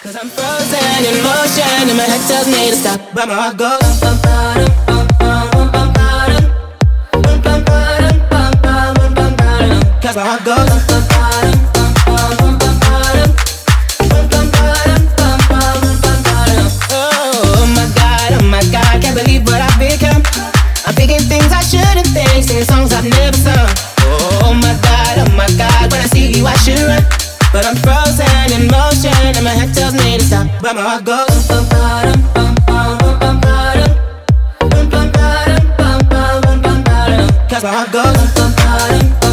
Cause I'm frozen in motion and my head tells me to stop, but my heart goes cause my heart goes oh my God, can't believe what I've become. I'm thinking things I shouldn't think, singing songs I've never sung. Oh my God, when I see you I should run, but I'm frozen in motion and my head tells me to stop, but my heart goes cause my heart goes